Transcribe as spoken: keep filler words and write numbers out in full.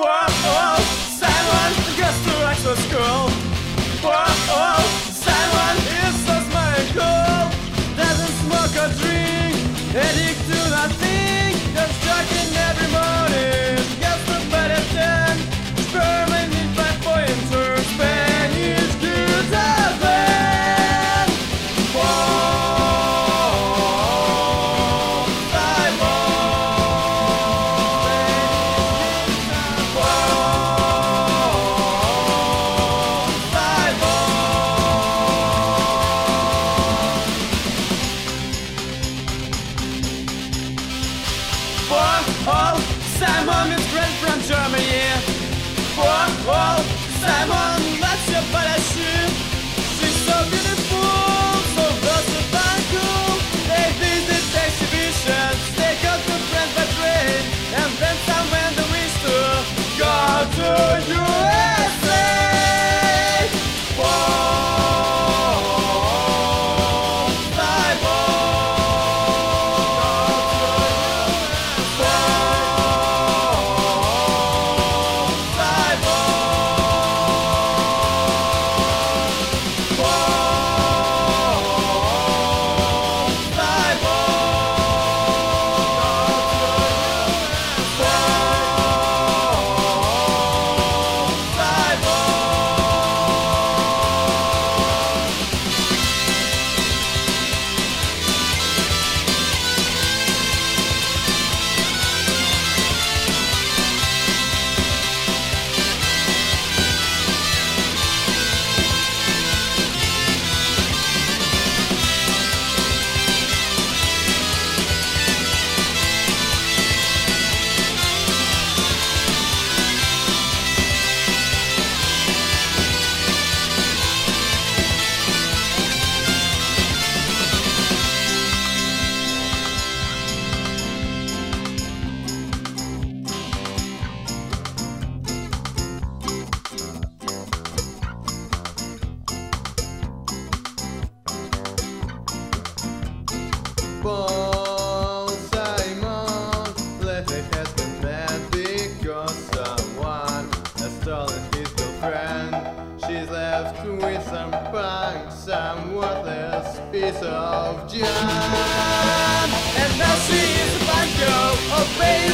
Whoa, Simon goes to Oxford school. Whoa, Simon is so smart and cool. Doesn't smoke or drink, addict to nothing. Just jogging every morning. Gets to bed at ten. Permanent by pointers. Spanish kids are there. Whoa, Simon. Oh, Simon is great from Germany. Oh, oh, Simon, that's your parachute. She's so beautiful, so versatile and cool. They visit exhibitions, they go to friends by train, and then somewhere they wish to go to U S A. Whoa, Simon. Paul Simon, lately has been mad because someone has stolen his girlfriend. She's left with some punk, some worthless piece of junk. And now she is a bad girl, oh baby.